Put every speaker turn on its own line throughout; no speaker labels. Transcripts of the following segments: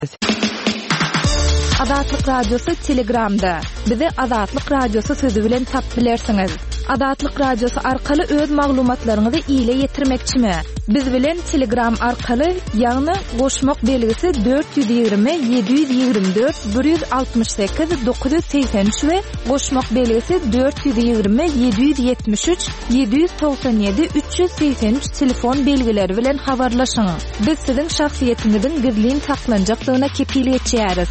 Azatlyk Radiosu Telegramda. Bizi Azatlyk Radiosu sözü bilen tap bilersiňiz. Azatlyk Radiosu arkaly öz maglumatlaryňyzy ýyla ýetirmekçimi? Biz bilen Telegram arkaly ýagny goşmak belgisi 420 724 168 983 we goşmak belgisi 420 773 797 383 telefon belgileri bilen habarlaşyň. Biz siziň şahsiýetiňizin gizlin saklanjaklygyna kepilik etýäris.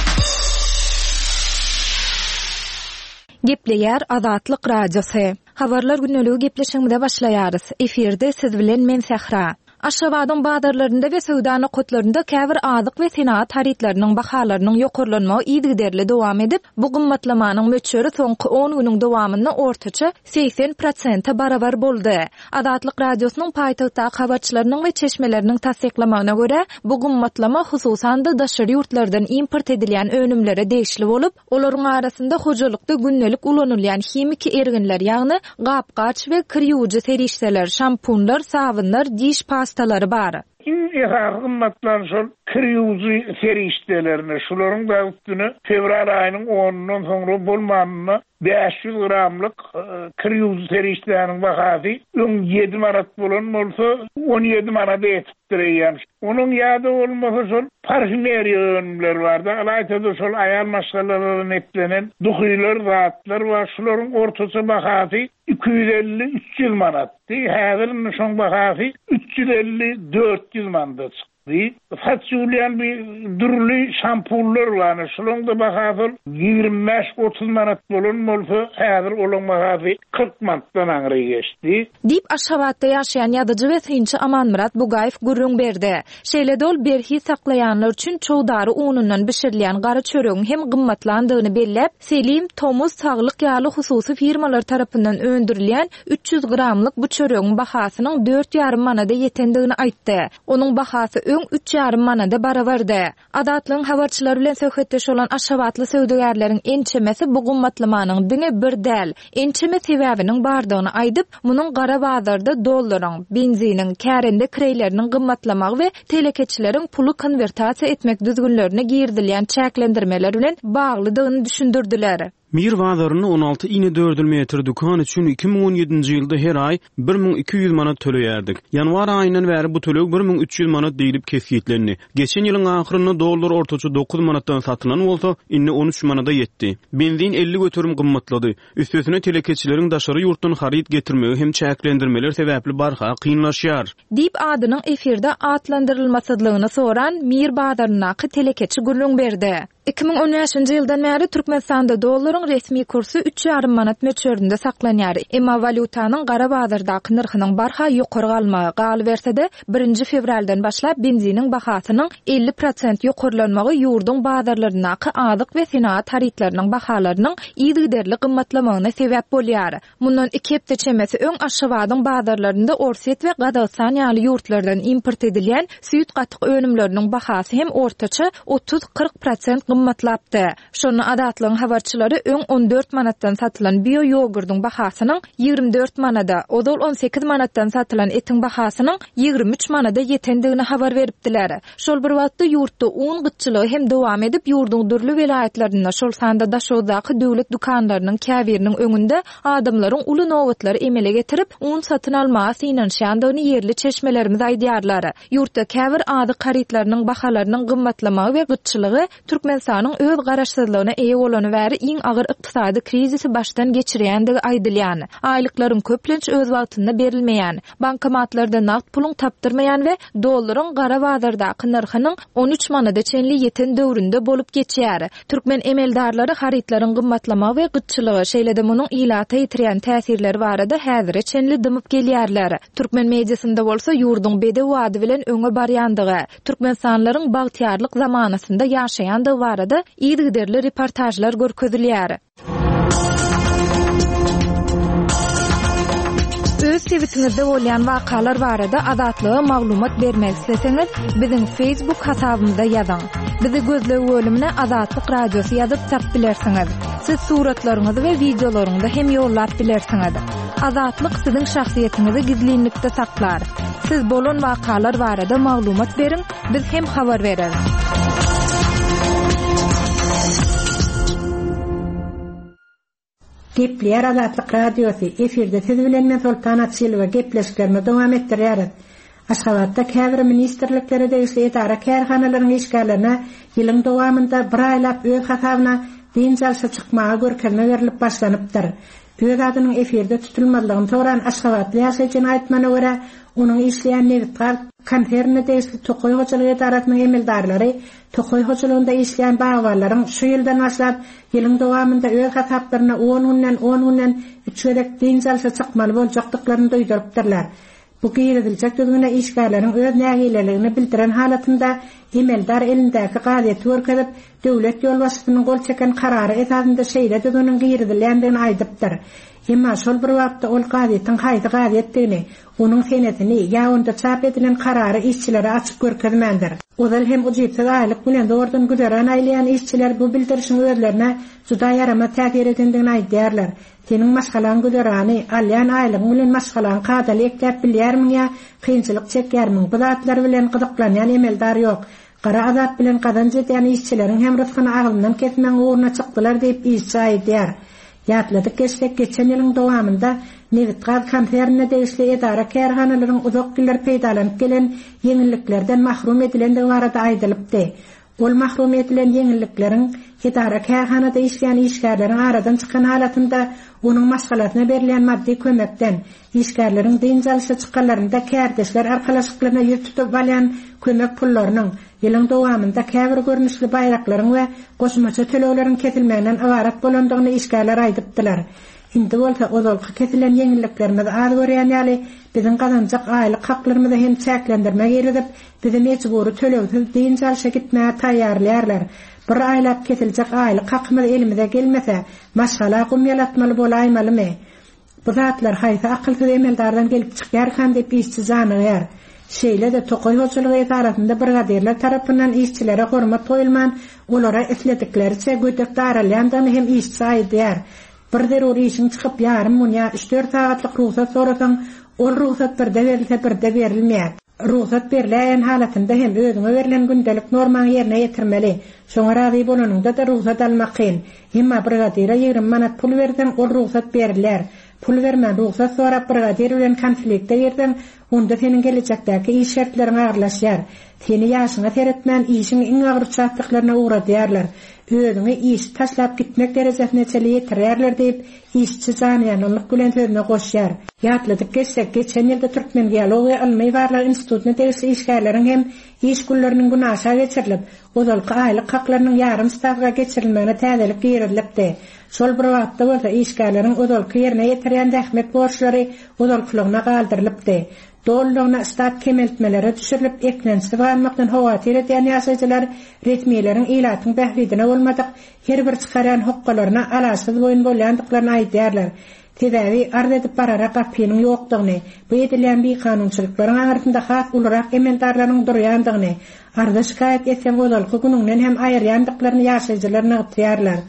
Gepleýär Azatlyk Radiosu. Habarlar günneligi gepleşiginde başlaýarys. Eferde siz bilen men Sahra. Aşgabatyň bazarlarynda we söwda kotlarynda käbir azyk we senat haritlarynyň bahalarynyň ýokurlanmagy ýygyderli dowam edip, bu gymmatlamanyň möçeri soňky 10 güniň dowamyny ortaça 80% barabar boldy. Azatlyk Radiosynyň paýtagtda habarçylarynyň we çeşmeleriniň tasdiklamagyna görä, bu gymmatlama hususan da daşary ýurtlardan import edilýän önümlere değişli bolup, olaryň arasynda hojalykda günnelik ulanylýan hemiki erginler ýagny gapgaç we kirýüji serişseler, şampunlar, sabunlar, diş pastalary bar.
Gymmatlan şol kirýüji serişdelerini, şolaryň da üstüne fevral aýynyň 10-ndan soňra bolmanyny 500 gramlyk kirýüji serişdeleriň bahasy 17 manat bolan bolsa 17 manat etdirýär. Onuň ýady bolmasa şol parfümeriýa önümleri barda. Alaýda şol aýal maşgalaryny etlenen duhylar, zatlar we şolaryň ortaça bahasy 250-300 manatdy. Häzir şoň bahasy 350-400 manat. Fasulyan bir durly şampunlar var. Şolong da bahasy 25-30 manat bolan bolsa, häzir olaň bahasy 40 manatdan aňry geçdi.
Dip Aşgabatda ýaşaýan ýadyjy we synçy Amanmurat Bugaýew gurrun berdi. Şeýledol berhi saklaýanlar üçin çowdary unundan bişirilýän gara çöregiň hem gymmatlandygyny bellep, Selim Tomuz saglyk ýaly hususy firmalar tarapyndan öndürilýän 300 gramlyk bu çöregiň bahasynyň 4,5 manada ýetendigini aýtdy. Onuň bahasy 3,5 manada barabardy. Azatlyň habarçylary bilen söhbetdeş olan Aşgabatly söwdegärleriň ençemesi bu gymmatlamanyň diňe bir däl, ençeme sebäbiniň bardygyny aýdyp, munyň gara bazarda dollaryň, benziniň, kärende kireýleriniň gymmatlamagy we telekeçileriň pulu konvertasiýa etmek düzgünlerine girdilýän çäklendirmeler bilen baglydygyny düşündirdiler.
Mir bazarını 16 ine 4 metr dukan üçün 2017-nji ýylda her ay 1200 manat töleýärdik. Ýanwar aýyndan bäri bu töleg 1300 manat diýilip kesýetlendi. Geçen ýylyň ahyrynda dollar ortaça 9 manatdan satylan bolsa, indi 13 manada ýetdi. Benzin 50 götürüm gymmatlady. Üstesine telekeçileriň daşary ýurtdan haryt getirmegi hem çäklendirmeler sebäpli barha kynlaşýar. Dip
adynyň efirde atlandyrylmasydygyny soran Mir bazarynaky telekeçi gurrun berdi. 2013-nji ýyldan bäri Türkmenistanda dollaryň resmi kursu 3,5 manat möçerinde saklanýar. Emma valutanyň gara bazardaky narhynyň barha ýokary galmagy gal bersede 1 fevraldan başlap benziniň bahasynyň 50% ýokurlanmagy ýurdun bazarlarynaky azyk we senat haritlarynyň bahalarynyň ýygyderli gymmatlamagyna sebäp bolýar. Mundan 2 hepde çemesi öň Aşgabatyň bazarlarynda Orset we Gadasan ýaly ýurtlardan import edilýän süýt gatyk önümleriniň bahasy hem ortaça 30-40% gymmatlapdy. Şonu Azatlyň habarçylary öň 14 manatdan satylan bio ýogurdyň bahasynyň 24 manada, odol 18 manatdan satylan etiň bahasynyň 23 manada ýetendigini habar beripdiler. Şol bir wagtda ýurtda un gytçylygy hem dowam edip ýurdun durly welaýatlarynda şol sanda daşowdaky döwlet dukanlarynyň käbiriniň öňünde adamlaryň uly nowatlary emele getirip un satyn almagy synanşandygyny ýerli çeşmelerimiz aýdýarlar. Ýurtda käbir ady haritlarynyň bahalarynyň gymmatlamagy we gytçylygy Türkmenistanyň öz garaşsyzlygyna eýe bolany bäri iň agyr ykdysady krizisi başdan geçirýändigi aýdylýan. Aýlyklaryň köplenç öz wagtynda berilmeýän, bankomatlarda naqd puluň tapdyrmaýan we dollaryň gara bazardaky narhynyň 13 manada çenli ýeten döwründe bolup geçýär. Türkmen emeldarlary haritlaryň gymmatlamagy we gytçylygy şeýlede munyň ilata ýetirýän täsirleri barada häzire çenli dymyp gelýärler. Türkmen mediasynda bolsa ýurdun bede wady bilen öňe barýandygy, türkmensanlaryň bagtyarlyk zamanasynda ýaşaýandygy barada ýygyderli reportajlar görkezilýär. Öz tweetingizde bolýan wakalar barada azatlyga maglumat bermek isteseňiz, biziň Facebook hasabymyza ýazyň. Bizi gözlegi bölümine Azatlyk Radiosu ýazyp tap bilersiňiz. Siz suratlaryňyzy we videolaryňyzy hem ýollap bilersiňiz. Azatlyk siziň şahsiýetiniňizi gizlinlikde saklar. Siz bolan wakalar barada maglumat beriň, biz hem habar bereriz.
Gepler Azatlyk radiosu efirde tezbilenmen Sultanat Silva gepleşiklerini dowam etdirýär. Aşgabatda käbir ministerliklere degişli etara kärhanalaryň işgärlerine ýylyň dowamynda bir aýlap öz hasabyna dinjalsa çykmaga görkezme berilip başlanypdyr. Öz adynyň efirde tutulmadygyny soran Aşgabatly ýaşaýjyň aýtmana görä, onuň işleýän Nevitgar konferne degişli Tokoy hoçalygy etaratynyň emeldarlary Tokoy hoçalygynda işleýän bagwarlaryň şu ýyldan başlap ýylyň dowamynda öz hasaplaryna 10 günden 3 gerek dinjalsa çykmaly boljakdyklaryny duýdurypdyrlar. Bu giýirilýek döwrüne işgärleriň öz nägileligini bildiren halatynda emeldar elindäki gaýety görkezip döwlet ýolbaşçysynyň gol çeken karary esasynda şeýle döwrüniň giýirilýändigini aýdypdyr. Emma şol bir wagtda ol gaýetyň haýdy gaýetdigini, onuň senetini ýa onda çap edilen karary işçilere açyk görkezmendir. Odal hem ujypsa aýlyk bilen dowrdan güzeren aýlayan işçiler bu bildirişiň özlerine juda ýarama täsir edendigini aýdýarlar. Senin maşgalan güzerany, alyan aýlygyň bilen maşgalan kadaly ekläp bilýärmiň ýa kynçylyk çekýärmiň? Bu zatlar bilen gyzyklanýan emeldar ýok. Gara azap bilen kazanç edýän işçileriň hem rızkyny agylyndan ketmeň uğruna çykdylar diýip işçi aýdýar. Ýatladyk geçen ýylyň dowamynda Nevitgar konferne degişli edara kärhanalaryň uzak ýyllar peýdalanyp gelen ýeňilliklerden mahrum edilendigi barada aýdylypdy. Ol mahrum edilen ýeňillikleriň edara kärhanada işleýän işgärleriň aradan çykan halatynda onuň maşgalatyna berilýän maddi kömekden işgärleriň dinjalşa çykanlarynda kärdeşler arkalaşyklaryna ýüz tutup alýan kömek pullarynyň ýylyň dowamynda käbir görnüşli bayraklaryň we goşmaça töleýlerin kesilmeginen awarat bolandygyny işgärler aýdypdylar. Indi bolsa ozalky kesilen ýeňilliklerimiz az görýän ýaly biziň gazanjak aýlyk haklarymyzy hem çäklendirmek edip bizi mecburi tölegsiz dinjalşa gitmäge taýýarlaýarlar. Bir aýlap kesiljek aýlyk hakymyz elimize gelmese maşgala gumýalatmaly bolaýmalymy? Bu zatlar haýsy akylsyz emeldardan gelip çykýarkan diýip işçi zanyýar. Şeýle de Tokoy hoçalygy etarasynda brigadirler tarapyndan işçilere hormat toýulman, olara esledikleri gödek daralýandygyny hem işçi aýdýar. Bir zeruri işin çykyp ýarym ýa 3-4 sagatlyk ruhsat sorasaň, ol ruhsat birde berilse birde berilmeýär. Ruhsat berilýän halatynda hem özüňe berilen gündelik normany ýerine ýetirmeli. Şoňa razy bolanyňda da ruhsat almak kyn. Emma brigadira 20 manat pul bersen, ol ruhsat berilýär. Pul vermän ruhsat sorap brigadir bilen konfliktde ýerden, onda seniň gelecekdäki iş şertlerini agyrlaşýar. Seni ýaşyňa seretmän işiň iň agyr çatdyklaryna uğradýarlar. Özüňi iş taşlap gitmek derejesine ýetirýärler diýip işçi zanýanlyk bilen sözüne goşýar. Ýatladyk geçen ýylda Türkmen Geologiýa Ilmi Barlar Institutyna tegişli işgärleriň hem iş günleriniň günaşa geçirilip, ozalky aýlyk haklarynyň ýarym stavga geçirilmegine täzelik giýirilipdi. Şol bir wagtda bolsa işgärleriň ozalky ýerine ýetirýän dähmet borçlary ozalkylygyna galdyrylypdy. Doğruluğuna stat kemeltmelere düşürilip eklensi varmaktan hovatir edýän ýaşaýjylar resmiýetlerin ilatyň bähridine bolmadyk her bir çykaran hokkalarına alasyz boyun bolýandyklaryny aýdýarlar. Tedawi arz edip barara gapynyň ýokdugyny, bu edilen bir kanunçylyklaryň arasynda has olarak emeldarlaryň durýandygyny, arza şikayet etsen ozalky gününden hem aýyrýandyklaryny ýaşaýjylar nagtýarlar.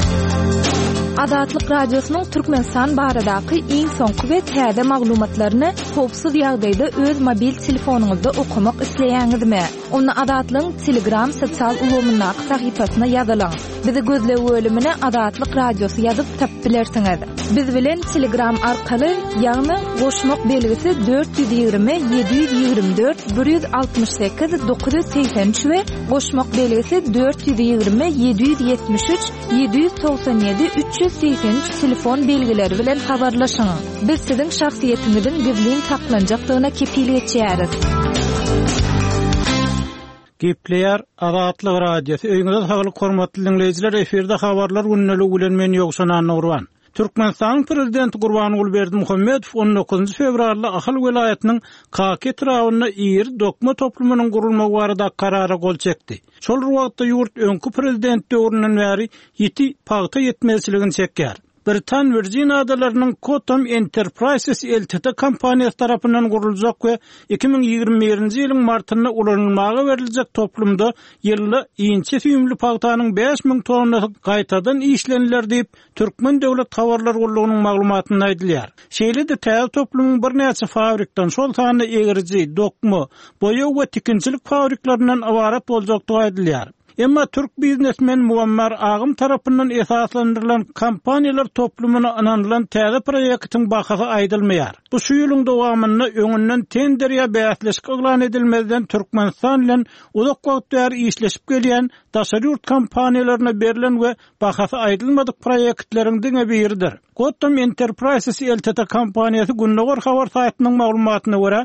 Azatlyk radiosynyň Türkmenistan baradaky iň soňky we täze maglumatlaryny howpsuz ýagdaýda öz mobil telefonuňyzda okumak isleýäňizmi? Onu Azatlyň Telegram sosial ulgamyna sahypasyna ýazylaň. Bizi gözlep bölümine Azatlyk radiosy ýazyp tapyp bilersiňiz. Biz bilen Telegram arkaly ýagny goşmak belgisi 420 724 168 983 we goşmak belgisi 420 773 797 383 telefon belgileri bilen habarlaşyň. Biz siziň şahsiýetiňizin gizlin saklanjakdygyna kepillik etýäris.
Gepleýär Azatlyk radiosu. Öňüňizde saglyk hormatly dinleýijiler, eferde habarlar günnelik bilen men ýoksanan Nurwan. Türkmenistan prezidenti Gurbanuly Berdimuhammedow 19 fevralda Ahal welaýatynyň Kaket raýonuna ýer dokma toplumynyň gurulmagy barada karara gol çekdi. Şol wagtda ýurt öňkü prezident döwründen bäri ýeti paýta ýetmezçiligini çekýär. Britan Virgin adalarynyň Cotham Enterprises Ltd kompaniýasy tarapyndan guruljak we 2021-nji ýylyň martyna ulanylmaga beriljek toplumda ýylly iňçi süýümli paýtanyň 5000 tonnasy gaýtadan işlenler diýip Türkmen döwlet habarlar gurulugynyň maglumatyny aýdylýar. Şeýle de täze toplumyň bir näçe fabrikdan şol sany egirji, dokma, boýa we tikinçilik fabriklarynyň awarat boljakdygy aýdylýar. Emma Türk biznesmen Muammar Agım tarapyndan esaslandyrılan kampaniýalar toplumuna ananylan täze proýektiň bahasy aýdylmaýar. Bu şu ýylyň dowamynda öňünden tender ýa bäsleşik eglan edilmezden Türkmenistan bilen uzak wagt bäri işleşip gelýän daşary ýurt kampaniýalaryna berilen we bahasy aýdylmadyk proýektleriň diňe biridir. Gotham Enterprises LTD kampaniýasy Günnäger habar saýtynyň maglumatyna görä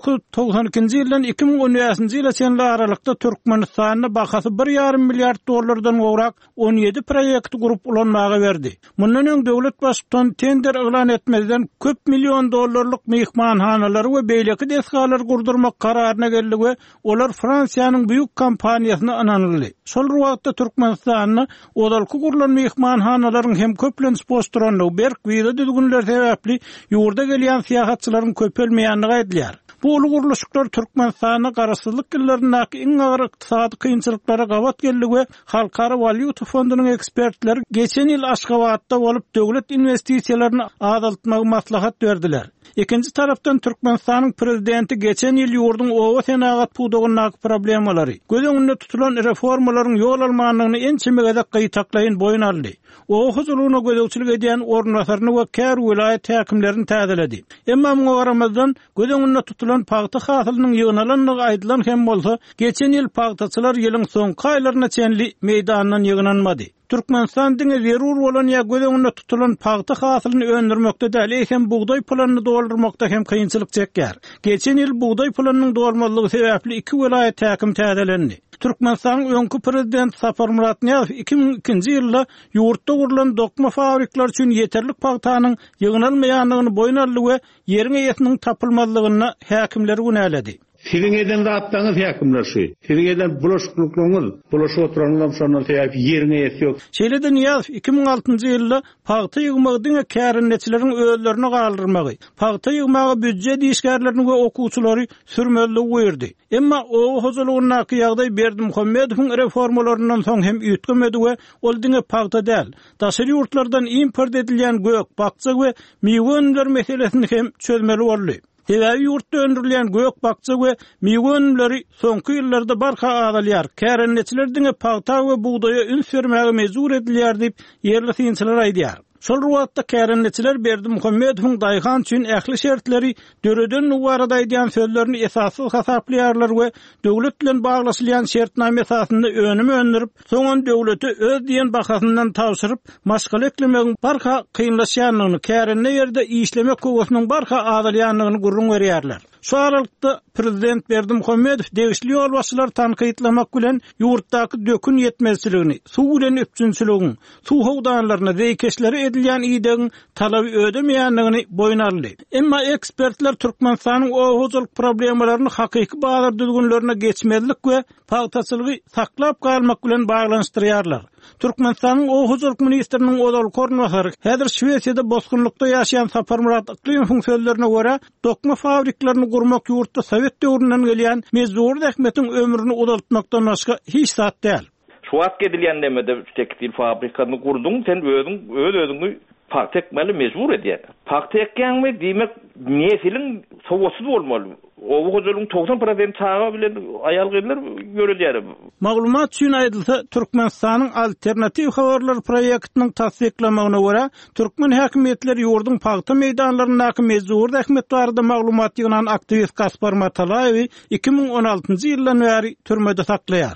1992-nji ýyldan 2013-nji ýyla çenli aralykda Türkmenistanyň bahasy $1,5 milyard gowrak 17 proýekt gurup ulanmagy berdi. Mundan öň döwlet başçysyň tender eglan etmezden köp milyon dollarlyk mehmanhanalary we beýleki desgalar gurdurmak kararyna geldi we olar Fransiýanyň büyük kampaniýasyna ananyldy. Şol wagtda Türkmenistanyň odalky gurulan mehmanhanalaryň hem köplenç posturanlygy berk wiza düzgünler sebäpli ýurda gelýän syýahatçylaryň köpelmeýänligi aýdylýar. Bu ulugurluşyklar Türkmenistanyň garaşsyzlyk ýyllaryndaky iň agyr ykdysady kynçylyklara gawat geldi we Halkara Valyuta Fondunyň ekspertleri geçen ýyl Aşgabatda bolup döwlet investisiýalaryny azaltmagy maslahat berdiler. Ikinci taraftan Türkmenistanyň prezidenti geçen ýyl ýurdun owa senagat pudugynyň problemalary, göz öňünde tutulan reformalaryň ýol almanlygyny ençemegede gytaklaýyn boyun aldy. O huzuruna gözegçilik edýän ornasaryny we kär vilayet häkimlerini täzeledi. Emma muňa garamazdan göz öňünde tutulan paýta hasylynyň ýygnalanmagy aýdylan hem bolsa, geçen ýyl paýtaçylar ýylyň soňky aýlaryna çenli meýdandan ýygnanmady. Türkmenistan diňe zerur bolan ýa göz öňünde tutulan paýta hasylyny öndürmekde däl hem buğday planyny doldurmakda hem kynçylyk çekýär. Geçen ýyl buğday planynyň dolmalygy sebäpli 2 vilayet häkim täzelendi. Türkmenistanyň öňkü prezident Sapar Muratniýazow 2002-nji ýylda ýurtda gurulan dokma fabrikler üçin ýeterlik paýtanyň ýygnalmaýanlygyny boyun aldy we ýeriň ýetiniň tapylmalygyna häkimleri günäledi.
Sizin eden rahatlarınız yakımlar şu. Sizin eden bulaşıklıklığınız, bulaşık oturanlar sonra yerine yeti yok.
Şeýleden ýaz 2006-njy ýylda paýta ýygmagyň kärinneçileriň öýlerini galdyrmagy, paýta ýygmagy büdjet işgärlerini we okuwçylary sürmeli goýurdy. Emma o huzurlugyna ýagdaý Berdimuhammedowyň reformalarynyň soň hem ýetgemedi we ol diňe paýta däl. Daşary ýurtlardan import edilýän gök, bakça we meýwe meselesini hem çözmeli boldy. Tevavi ýurtda öndürilen gök bakça we meýwe önümleri soňky ýyllarda barha azalýar. Kärenneçiler diňe paýta we buğdaýa ün sürmäge mezur edilýär diýip ýerli synçylar aýdýar. Şol wagtda kärenneçiler Berdimuhammedowyň daýhan üçin ähli şertleri döreden nuwarada aýdýan sözlerini esasy hasaplaýarlar we döwlet bilen baglaşylýan şertname esasynda önüme öndürip, soňan döwleti öz diýen bahasyndan tawşyryp, maşgal eklemegiň barha kynlaşýanlygyny, kärenne ýerde işlemek kowasynyň barha azalýanlygyny gurrun berýärler. Şu aralykda prezident Berdimuhammedow degişli ýol başçylar tanqytlamak bilen ýurtdaky dökün ýetmezçiligini, suw bilen öpçünçiligini, suw howdanlaryna zeýkeşleri edilýän ýydyň talaby ödemeýänligini boyun aldy. Emma ekspertler Türkmenistanyň o huzurlyk problemalaryny hakyky bazar düzgünlerine geçmezlik we paýtaçylygy saklap galmak bilen baglanyşdyrýarlar. Türkmenistanyň o huzurlyk ministriniň odal kornwasary häzir Şwesiýada bosgunlukda ýaşaýan Sapar Murat Aklymowyň sözlerine görä, dokma fabriklaryny gurmak ýurtda Sowet döwründen gelýän mezur häkmetiň ömrüni uzaltmakdan başga hiç zat däl.
Şu wagt edilýän demede tekstil fabrikany gurduň, sen özüňi paýta etmeli mezur edýär. Paýta etýänmi diýmek nesiliň sowatsız bolmaly. O huzurlyň 90% taýga bilen aýal gyzlar görülýär.
Maglumat üçin aýdylsa, Türkmenistanyň alternativ habarlar proýektiniň tasdiklamagyna görä, türkmen häkimetleri ýurdun paýta meýdanlaryndaky mezur häkmetlerinde maglumat ýynan aktivist Gaspar Matalaýew 2016-njy ýyldan bäri türmede saklaýar.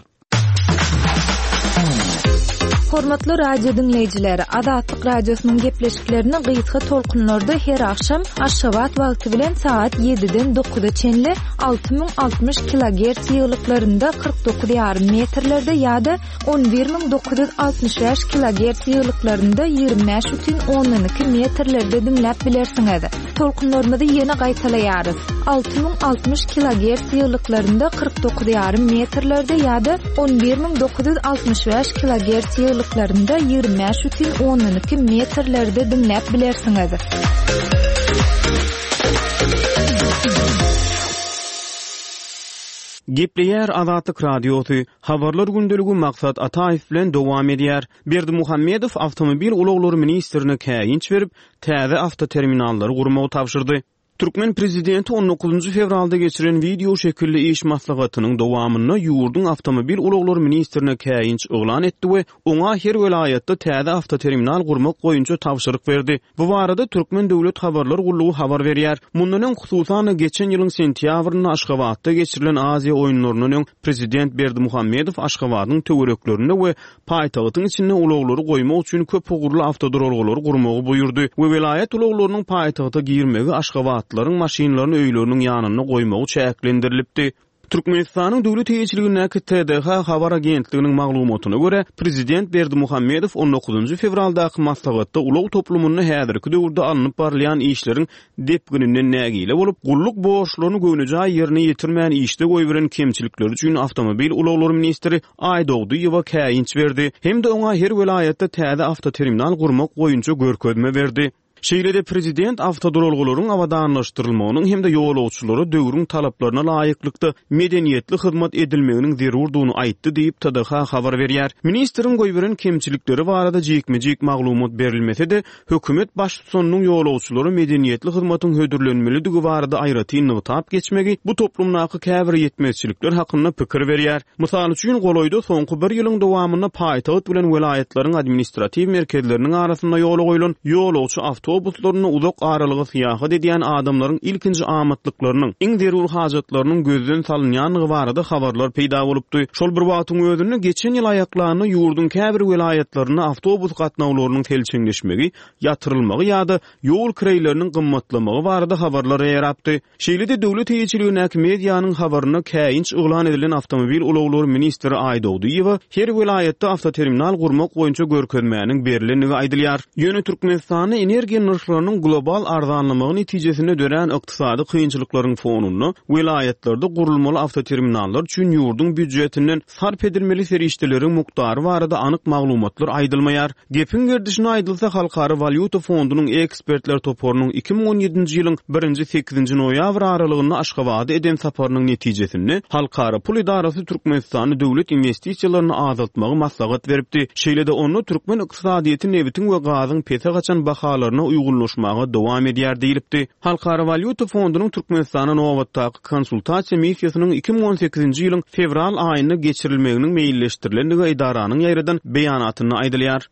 Hormatly radio dinleýijileri, Azatlyk radiosynyň gepleşiklerini gysga tolkunlarda her akşam Aşgabat wagty bilen saat 7-den 9-a çenli 6060 kHz ýyglyklarynda 49,5 metrlerde ýa-da 11965 kHz ýyglyklarynda 25,12 metrlerde dinläp bilersiňiz. Tolkunlarymyzy ýene gaýtalaýarys. 6060 kHz ýyglyklarynda 49,5 metrlerde ýa-da 11965 kHz ýyglyklarynda 25,12 metrlerde dinläp bilersiňiz.
Gepleýär Azatlyk radiosy, habarlar gündeligi maksat Ataýew bilen dowam edýär. Berdimuhammedow awtomobil ulaglary ministrine käýinç berip, täze awtoterminallary gurmagy tapşyrdy. Türkmen prezidenti 19 fevralda geçiren video şekilli iş maslahatynyň dowamyny ýurdun awtomobil ulaglar ministrine käýinç oglan etdi we oňa her welaýatda täze awtoterminal gurmak goýunça tawşyryk berdi. Bu barada Türkmen Döwlet Habarlar Gullugy habar berýär. Mundan hususan geçen ýylyň sentýabrynda Aşgabatda geçirilen Aziýa oýunlarynyň prezident Berdimuhammedow Aşgabatyň töwereklerinde we paýtagtyň içinde ulaglary goýmak üçin köp ugurly awtodrolgary gurmagy buyurdy we welaýat ulaglarynyň paýtagta girmegi Aşgabat maşinlaryny öýleriniň ýanyna goýmagy çäklendirilipdi. Türkmenistanyň döwlet heýetçiligine TDH habar agentliginiň maglumatyna görä, prezident Berdimuhammedow 19 fevraldaky maslahatda ulag toplumyny häzirki döwürde alınıp barlayan işleriň depgininden nägile bolup, gulluk borçlaryny göwnejä ýerine ýetirmän işde goýberen kemçilikler üçin awtomobil ulaglary ministri Aýdowdyýewa käýinç berdi. Hem de oňa her welaýatda täze awtoterminal gurmak goýunça görkezme berdi. Şeýlede prezident awtodrolgularyň awadanlaşdyrylmagynyň hem de ýolagçylary döwrüň talaplaryna laýyklykda medeniýetli hyzmat edilmeginiň zerurdugyny aýtdy diýip TDH habar berýär. Ministriň goýberen kemçilikleri barada jekme-jek maglumat berilmese de hökümet başçysynyň ýolagçylary medeniýetli hyzmatyň hödürlenmeligi barada aýraty tap geçmegi bu toplumnaky käbir ýetmezçilikler hakynda pikir berýär. Mysal üçin Goloýda soňky bir ýylyň dowamyna paýtagat bilen welaýatlaryň administrativ merkezleriniň arasynda ýola goýulan ýolagçy awtobuslaryny uzak aralygy syýahat edýän adamlaryň ilkinji amatlyklarynyň iň zerur hajatlarynyň gözden salynýanyny barada habarlar peýda bolupdy. Şol bir wagtyň özünde geçen ýyl aýaklaryny ýurdun käbir welaýatlaryna awtobus gatnawlarynyň telçeňleşmegi, ýatyrylmagy ýa-da ýol kireýleriniň gymmatlamagy barada habarlar ýaratdy. Şeýlede döwlet heýetçiliginiň mediýanyň habaryna käýinç oglan edilen awtomobil ulaglary ministri Aýdowdyýewa her welaýatda awtoterminal gurmak goýunça görkezmäniň berilenligi aýdylýar. Ýöne Türkmenistany energiýa narhlarynyň global arzanlamagy netijesinde dören ykdysady kynçylyklaryň fonunu welaýatlarda gurulmaly awtoterminallar üçin ýurdun büdjetinden sarp edilmeli serişdeleriň mukdary barada anyk maglumatlar aýdylmaýar. Gepin gerdişine aýdylsa Halkara Valyuta Fondunyň ekspertler toporunyň 2017-nji ýylyň 1-8 noýabr aralygynda Aşgabatda eden saparynyň netijesinde Halkara Pul Idarasy Türkmenistany döwlet investisiýalaryny azaltmagy maslahat beripdi. Şeýlede onu Türkmen ykdysadyýetin nebitin we gazyň pese gaçan bahalaryna uýgunlaşmaga dowam edýär diýilipdi. Halkara Valyuta Fondunyň Türkmenistana nowatdaky konsultasiýa missiýasynyň 2018-nji ýylyň fevral aýyna geçirilmeginiň meýilleşdirilenligi idaranyň ýaýradan beýanatyny aýdylýar.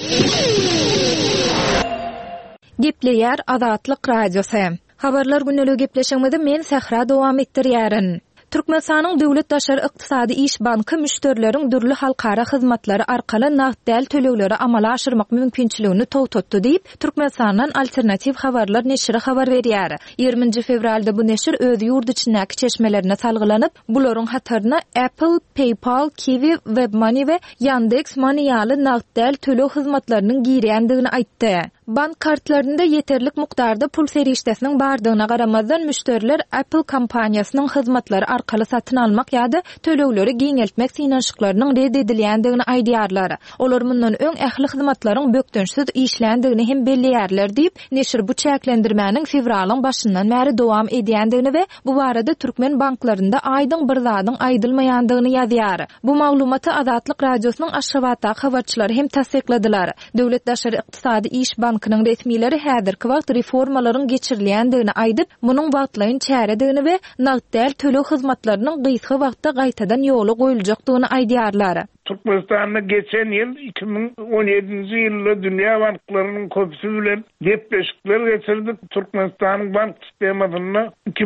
Gepleýär Azatlyk Radiosy. Habarlar güneligi gepleşmegde men Sahra dowam etdirýärin. Türkmenistanyň Döwletdaşary Ykdysady iş banky müşterileriň dürli halkara hyzmatlary arkaly nagd tölegleri amala aşyrmak mümkinçiligini towtatdy diýip Türkmenistanyň Alternativ Habarlar neşri habar berýär. 20 fevralda bu neşir öz ýurt içindäki çeşmelerine salgylanyp, bularyň hatyryna Apple, PayPal, Kiwi, WebMoney we Yandex Money ýaly nagd tölek hyzmatlarynyň girýändigini aýtdy. Bank kartlarynda yeterlik mukdarda pul serişdesiniň bardygyna garamazdan müşteriler Apple kompaniýasynyň hyzmatlary arkaly satyn almak ýa-da tölekleri giňeltmek synanşyklarynyň red edilýändigini aýdýarlar. Olar mundan öň ähli hyzmatlaryň bökdünçsiz işländigini hem belleýärler diýip neşir bu çäklendirmäniň fevralyň başyndan bäri dowam edýändigini we bu barada türkmen banklaryna aýdyň bir zadyň aýdylmaýandygyny ýazýar. Bu maglumaty Azatlyk Radiosynyň Aşgabatdaky habarçylary hem tasdikladylar. Döwletdaşary ykdysady iş bankynyň resmiýetleri häzirki wagt reformalaryň geçirilýändigini aýdyp, munyň wagtlaryň çäredigini we nagd tölek hyzmatlarynyň gysga wagtda gaýtadan ýoly goýuljakdygyny aýdýarlar.
Türkmenistan'da geçen yıl 2017 yılda dünya banklarının köpüsü bilen gepleşikler geçirdik. Türkmenistan'ın bank sistemasına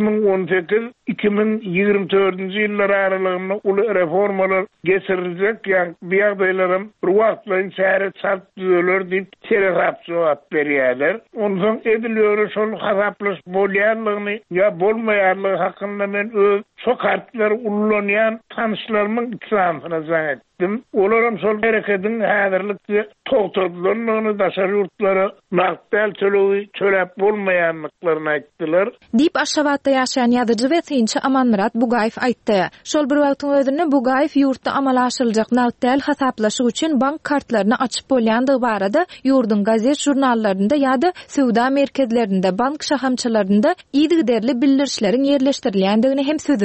2018-2024 yıllar aralığında ulu reformalar geçirilecek. Yani bir ýagdaýlarym bir wagtlaryň çäre çarp düzöler diýip telefon jogap berýärler. Ondan edilýär şol hasaplaş bolýanlygyny ýa bolmaýanlygy hakynda men öz şo kartlar ullanýan tanışlarymyň ikramyna zaň etdim. Olaram şol hereketiň häzirlikde togtadylaryny daşary ýurtlara nagd tölegi çöläp bolmaýanlyklaryny aýtdylar.
Diýip Aşgabatda ýaşaýan ýazyjy we synçy Amanmurat Bugaýew aýtdy. Şol bir wagtyň özünde Bugaýew ýurtda amala aşyryljak nagd hasaplaşyk üçin bank kartlaryny açyp bolýandygy barada ýurdun gazet jurnallaryna ýa-da sowda merkezlerinde bank şahamçylarynda ýygyderli bildirişleriň ýerleşdirilýändigini hem sözüni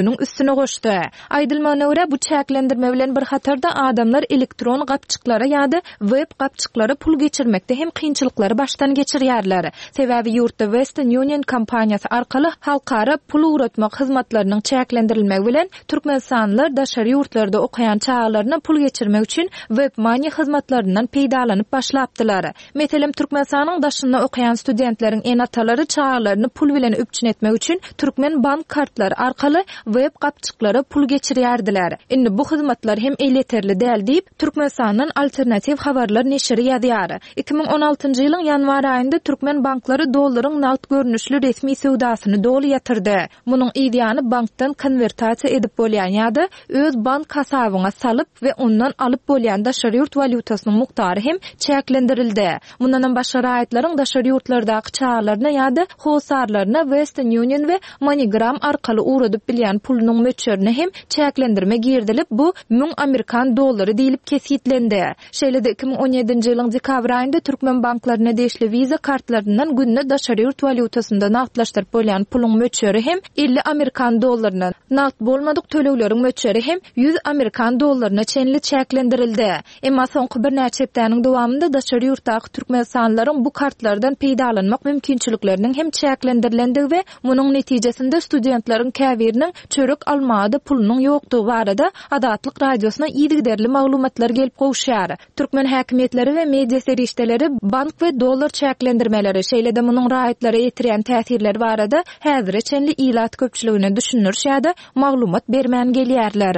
öňüniň üstüne goşdy. Aýdylmagyna görä bu çäklendirme bilen bir hatarda adamlar elektron gapçyklara ýa-da web gapçyklara pul geçirmekde hem kynçylyklary başdan geçirýärler. Sebäbi ýurtda Western Union kompaniýasy arkaly halkara pul uğratmak hyzmatlarynyň çäklendirilmegi bilen türkmenstanlylar daşary ýurtlarda okaýan çağlaryna pul geçirmek üçin webmani hyzmatlaryndan peýdalanyp başlapdylar. Meselem Türkmenistanyň daşynda okaýan studentleriň enatalary çağlaryny pul bilen öpçün etmek üçin Türkmen bank kartlary arkaly web gapçyklara pul geçirýärdiler. Indi bu hyzmatlar hem yeterli däl diýip Türkmenistanyň alternativ habarlar neşri ýazýar. 2016-njy ýylyň ýanwar aýynda Türkmen banklary dollaryň nagt görnüşli resmi sowdasyny dolu ýatyrdy. Munyň ideýany bankdan konvertasiýa edip bolýan ýa-da öz bank hasabyna salyp we ondan alyp bolýan daşary ýurt valyutasynyň mukdary hem çäklendirildi. Mundan başga raýatlaryň daşary ýurtlardaky çağlaryna ýa-da howsarlaryna Western Union we MoneyGram arkaly uğradyp bilýän pulunyň möçerini hem çäklendirme girdilip bu 1000 Amerikan dollary diýilip kesitlendi. Şeýle-de 2017-nji ýylyň dekabr aýynda Türkmen banklaryna deşli Visa kartlaryndan günne daşary ýurt valyutasynda nagtlaşdyryp bolýan puluň möçeri hem 50 Amerikan dollaryna, nagt bolmadyk tölegleriň möçeri hem 100 Amerikan dollaryna çenli çäklendirildi. Emma soňky bir näçe hepdeniň dowamında daşary ýurtdaky türkmenstanlaryň bu kartlardan peýdalanmak mümkinçilikleriniň hem çäklendirilendigi we munyň netijesinde studentleriň käbiriniň çörek almada pulunyň ýokdugy barada Adatlyk radiosyna ýygyderli maglumatlar gelip gowşýar. Türkmen häkimetleri we media serişdeleri bank we dollar çäklendirmeleri şeýle-de munyň raýatlary ýetirýän täsirleri barada häzire çenli ilat köpçüligine düşünürşýär-de maglumat bermän gelýärler.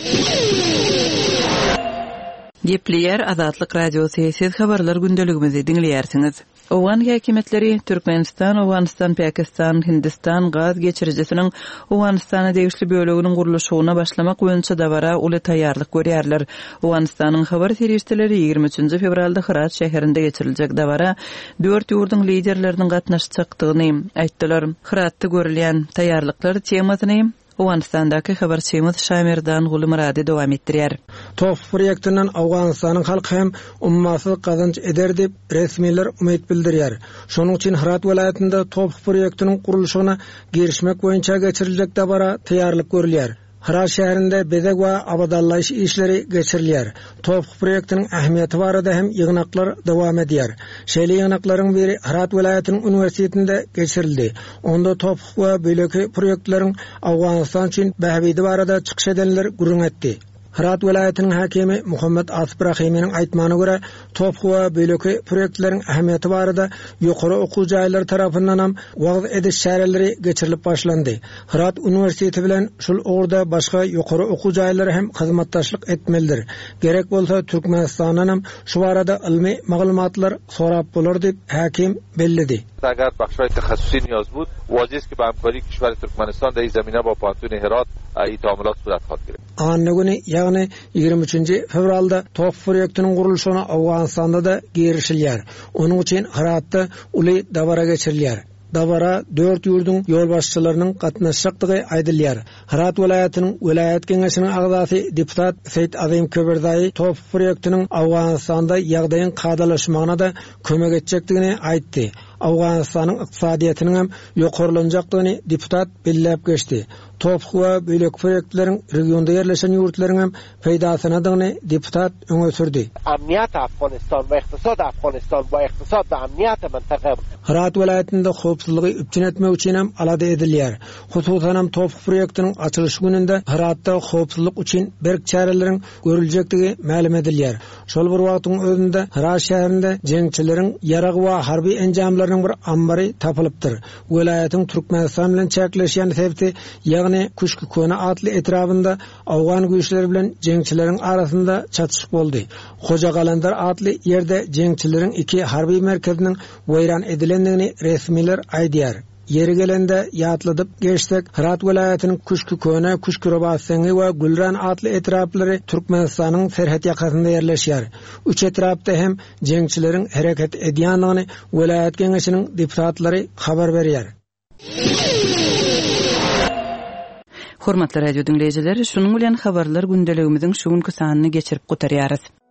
Gepleyer Adatlyk radiosy siz habarlar gündeligimizi dinleýärsiňiz. Owan häkimetleri Türkmenistan, Awganistan, Pakistan, Hindistan gaz geçiricisiniň Awganistana degişli böleginiň gurulşyna başlamak boýunça dabara uly taýýarlyk görýärler. Awganistanyň habar serişdeleri 23 fevralda Hırat şäherinde geçiriljek dabara 4 ýurdun liderleriniň gatnaşjakdygyny aýtdylar. Hıratda görülýän taýýarlyklar temasyny Awganistandaky habarçymyz Şamerdan Gulmurady dowam etdirýär.
TOF proýektinden Awganistanyň halky hem ummaty gazanç eder dip resmiler umyt bildirýär. Şonuň üçin Hırat welaýatynda TOF proýektiniň gurulşyna girişmek boýunça geçiriljek dabara taýýarlyk görülýär. Hırat şäherinde bezek we abadallaş işleri geçirilýär. TOF proýektiniň ähmiýeti barada hem ýygnaklar dowam edýär. Şeýle ýygnaklaryň biri Hırat welaýatynyň universitetinde geçirildi. Onda TOF we böleki proýektleriň Awganistan üçin bähbidi barada çykyş edenler gurrun etdi. Hırat welaýatynyň hakimi Muhammed Asif Rahiminiň aýtmanyna görä, TOF we böleki proýektleriň ähmiýeti barada ýokary okuw jaýlary tarapyndan hem wagt ediş şäherleri geçirilip başlandy. Hırat universiteti bilen şol orada başga ýokary okuw jaýlary hem hyzmatdaşlyk etmelidir. Gerek bolsa Türkmenistandan hem şu barada ilmi maglumatlar sorap bolar dip hakim bellidi.
اگر بخش‌های تخصصی نیاز بود واجب است که به همکاری کشور ترکمنستان در این زمینه با پانتون هرات این تعاملات صورت خواهد گرفت.
Anne ýagny 23 fevralda TOF proýektiniň gurulşyna Awganistanda da girişilýär. Onuň üçin Hıratda uly dabara geçirilýär. Dabara 4 ýurdun ýol başçylarynyň gatnaşjakdygy aýdylýar. Hırat welaýatynyň welaýat keňeşiniň agzasy deputat Seyit Azim Köberdaý TOF proýektiniň Awganistanda ýagdaýyň gadalaşmagyna da kömek etjekdigini aýtdy. Awganistanyň ykdysadyýatynyň hem ýokarlanjakdygyny deputat belläp geçdi. TOF we bölek proýektleriň regionda ýerleşen ýurtlaryň hem peýdasynadygyny deputat öňe sürdi.
Amniyat Afganistan we iqtisad Afganistan we iqtisad we amniyat mintaka
Hırat welaýatynda howpsuzlygy üpçün etmek üçin hem alada edilýär. Hususan hem TOF proýektiniň açylyş gününde Hıratda howpsuzlyk üçin berk çäreleriň görüljekdigi ma'lum edilýär. Şol bir wagtyň özünde Hırat şäherinde jeňçileriň ýarag we harby enjamlarynyň bir ambary tapylypdyr. Welaýatyň Türkmenistan bilen çäkleşýän sebäbi ýagny Kuşky köne atly etrafynda Awgan güýçleri bilen jeňçileriň arasynda çatışyk boldy. Hoja Galandar atly ýerde jeňçileriň iki harby merkeziniň weýran edilendigini resmiler aýdýar. Yeri gelende ýatladyp geçsek, Hırat welaýatynyň Kuşky köne, Kuşky Robasyny we Gulran atly etraplary Türkmenistanyň serhat ýakasynda ýerleşýär. Üç etrapda hem jeňçileriň hereket edýändigini welaýat keňeşiniň deputatlary habar berýär.
Hormatly radio dinleýijiler, şunuň bilen habarlar gündeligimiziň şu günkü sanyny geçirip gutarýarys.